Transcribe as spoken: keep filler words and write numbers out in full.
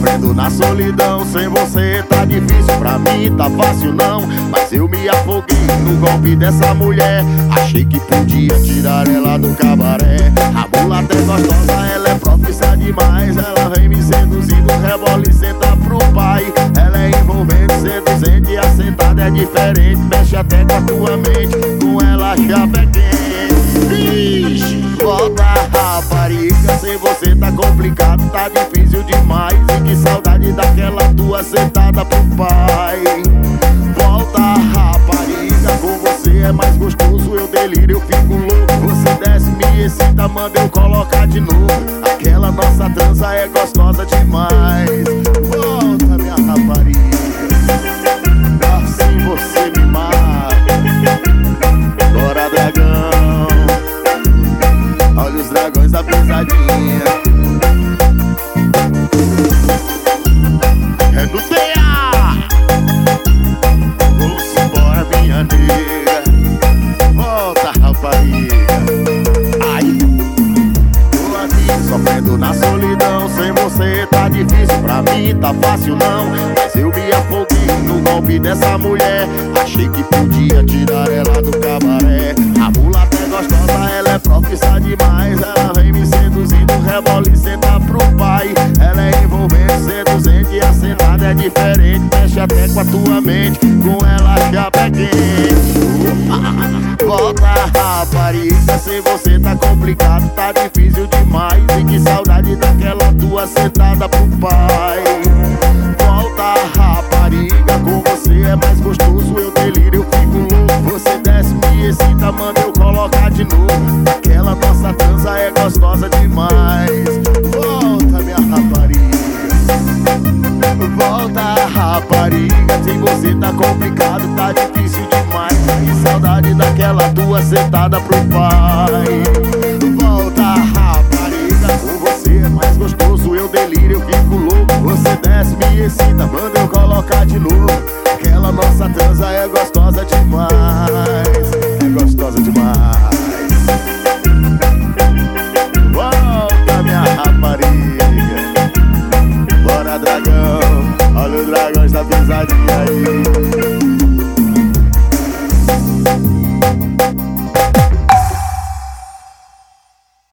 sofrendo na solidão. Sem você tá difícil, pra mim tá fácil não. Mas eu me afoguei no golpe dessa mulher. Achei que podia tirar ela do cabaré. A mulata é gostosa, ela é profissa demais. Ela vem me seduzindo, rebola e senta pro pai. Ela é envolvente, seduzente e assentada é diferente. Mexe até com a tua mente, com ela a chave é quente. Ixi, volta rapariga, sem você tá complicado, tá difícil demais. E que saudade daquela tua sentada pro pai. Volta rapariga, com você é mais gostoso, eu delírio, eu fico louco. Você desce, me excita, manda eu colocar de novo. Aquela nossa trança é gostosa demais. Volta minha rapariga, assim você me mata. Bora dragão, olha os dragões da pesadinha. É no T A. Vamos embora minha nega. Volta rapariga. Ai, tô aqui sofrendo na solidão. Sem você tá difícil, pra mim tá fácil não. Mas eu me afoguei no golpe dessa mulher. Achei que podia tirar ela do cabaré. A mulata é gostosa, ela é profissa demais. Ela vem me seduzindo, rebola e senta pro pai. Ela é envolvente, seduzente e assentada é diferente. Mexe até com a tua mente, com ela a chapa é quente. Volta rapariga, sem você tá complicado, tá difícil demais. E que saudade daquela tua sentada pro pai. Volta rapariga, com você é mais gostoso, eu delírio, eu fico louco. Você desce, me excita, manda eu colocar de novo. Aquela nossa trança é gostosa demais. Volta minha rapariga, volta rapariga, sem você tá complicado, tá difícil demais. Que saudade daquela tua sentada pro pai. Volta rapariga, com você é mais gostoso, eu delírio, eu fico louco. Você desce, me excita, manda eu colocar de novo. Aquela nossa trança é gostosa demais, é gostosa demais.